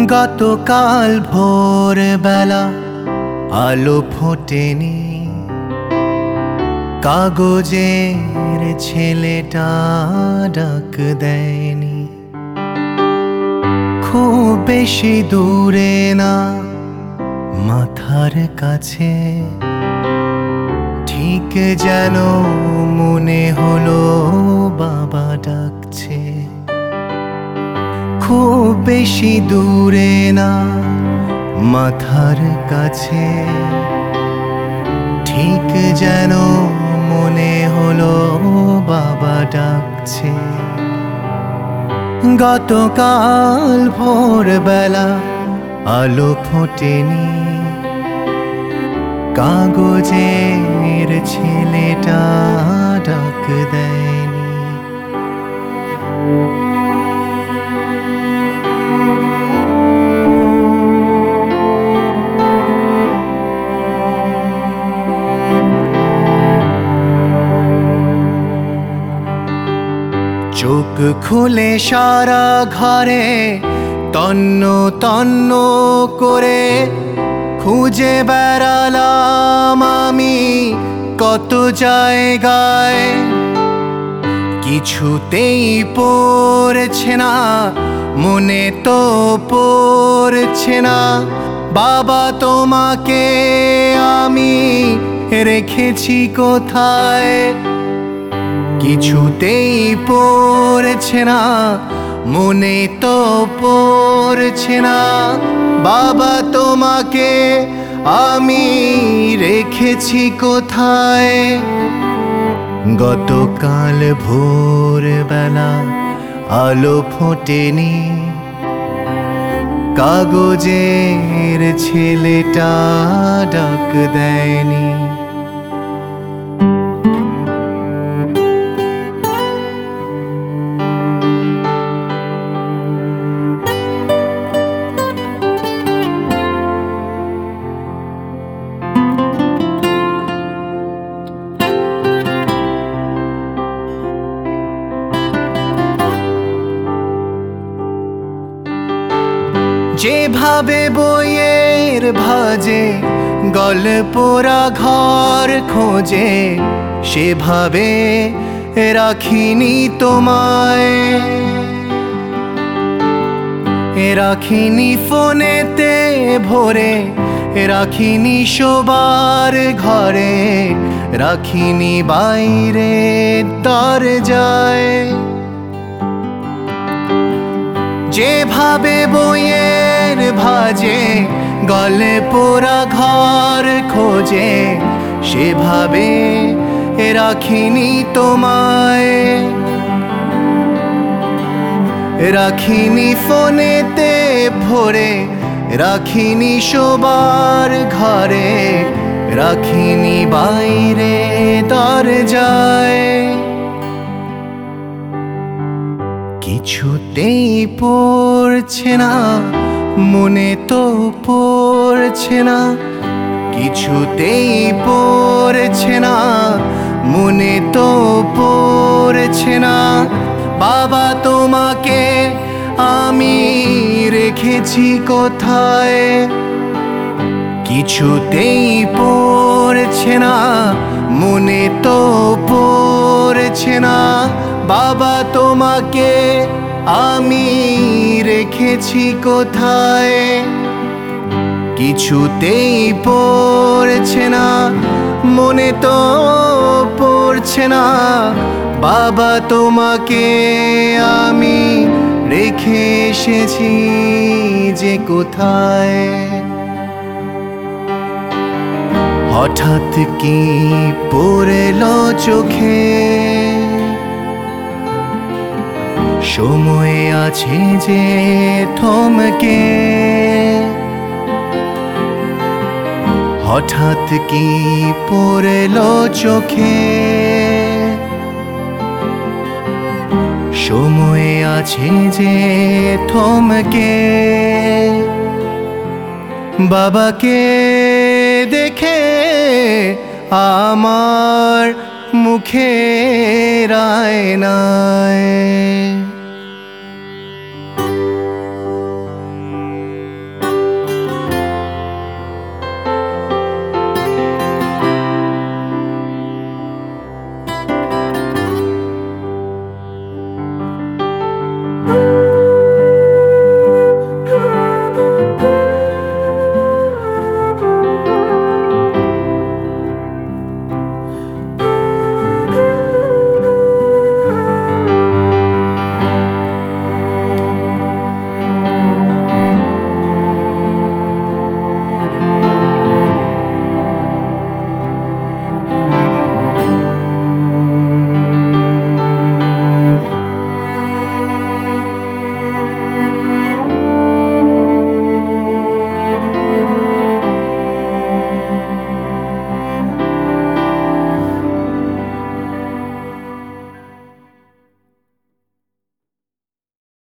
গতকাল ভোরবেলা আলো ফোটেনি, কাগজের ছেলেটা ডাক দেয়নি। খুব বেশি দূরে না, মাথার কাছে, ঠিক যেন মনে হলো বাবা ডাকছে। খুব বেশি দূরে না, মাথার কাছে, ঠিক যেন মনে হলো বাবা ডাকছে। গতকাল ভোরবেলা আলো ফোটেনি, কাগজের ছেলেটা ডাক দেয়নি। চোখ খুলে সারা ঘরে তন্ন তন্ন করে খুঁজে বেড়ালাম আমি কত জায়গায়। কিছুতেই পড়ছে না, মনে তো পড়ছে না, বাবা তোমাকে আমি রেখেছি কোথায়। কিছুতেই পড়ছে না, মনে তো পড়ছে না, বাবা তোমাকে আমি রেখেছি কোথায়। গতকাল ভোরবেলা আলো ফোটেনি, কাগজের ছেলেটা ডাক দেয়নি। যেভাবে বইয়ের ভাজে গল্পরা ঘর খোঁজে, সেভাবে রাখিনি তোমায়। রাখিনি ফোনেতে ভরে, রাখিনি শোবার ঘরে, রাখিনি বাইরে দরজায়। যেভাবে বইয়ের ভাজে গল্পরা ঘর খোঁজে, সেভাবে রাখিনি তোমায়। রাখিনি ফোনেতে ভরে, রাখিনি শোবার ঘরে, রাখিনি বাইরে দরজায়। কিছুতেই পড়ছে না, মনে তো পড়ছে না, কিছুতেই পড়ছে না, মনে তো পড়ছে না, বাবা তোমাকে আমি রেখেছি কোথায়। কিছুতেই পড়ছে না, মনে তো পড়ছে না, বাবা তোমাকে আমি রেখেছি কোথায়। কিছুতেই পড়ছে না, মনে তো পড়ছে না, বাবা তোমাকে আমি রেখে এসেছি যে কোথায়। হঠাৎ কি পড়লো চোখে, সময় আছে যে থমকে। হঠাৎ কি পড়লো চোখে, সময় আছে যে থমকে। বাবাকে দেখে আমার মুখের আয়নায় you.